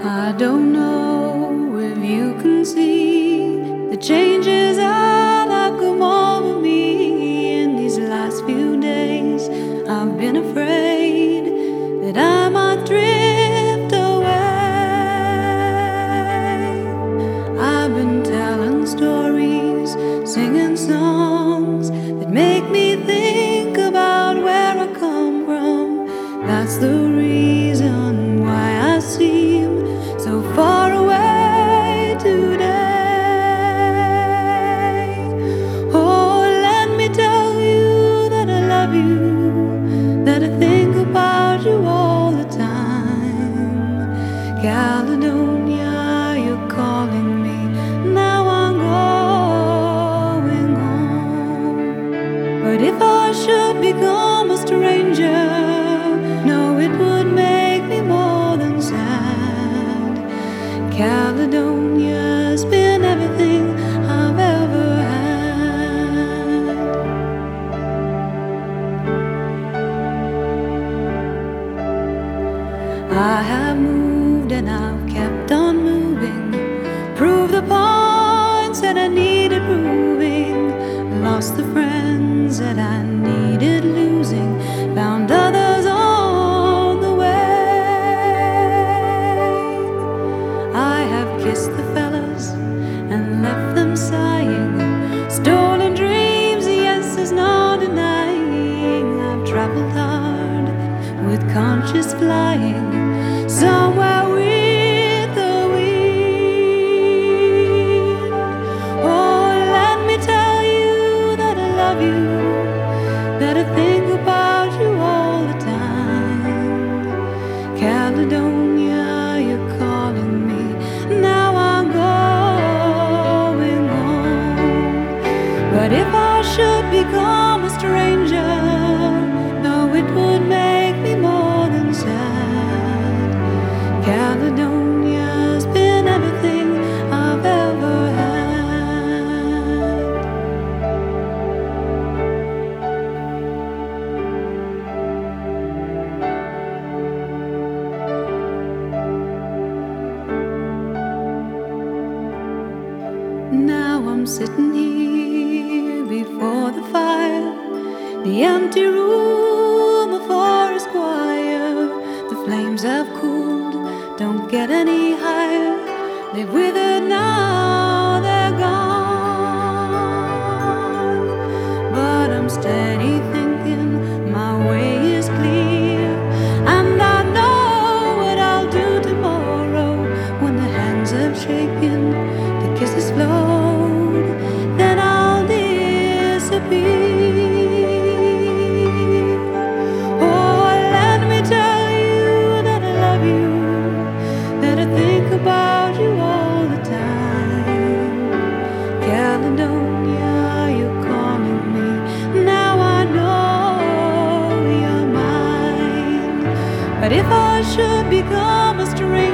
I don't know if you can see the changes that have come over me in these last few days. I've been afraid that I might drift away. I've been telling stories, singing songs that make me think about where I come from. That's the reason why I seem so far away today. Oh, let me tell you that I love you, that I think about you all the time. Caledonia, you're calling me, now I'm going home. But if I should become a stranger, no, it would make me more than sad. Caledonia's been everything I've ever had. I have moved and I've kept on moving, proved the points that I needed proving, lost the friends that I needed losing, found others on the way. I have kissed the fellas and left them sighing, stolen dreams, yes, there's no denying. I've traveled hard with conscious flying, somewhere with the wind. Oh, let me tell you that I love you, that I think about you all the time. Caledonia, you're calling me, now I'm going home. But if I should become a stranger, no, it would make me more than sad. Caledonia's been everything I've ever had. Now I'm sitting here before the fire, the empty room, a forest choir. The flames have cooled, don't get any higher. They've withered now, they're gone. But I'm steady thinking my way is clear, and I know what I'll do tomorrow. When the hands have shaken, the kisses flowed, then I'll disappear. Oh, let me tell you that I love you, that I think about you all the time. Caledonia, you're calling me, now I know you're mine. But if I should become a stranger,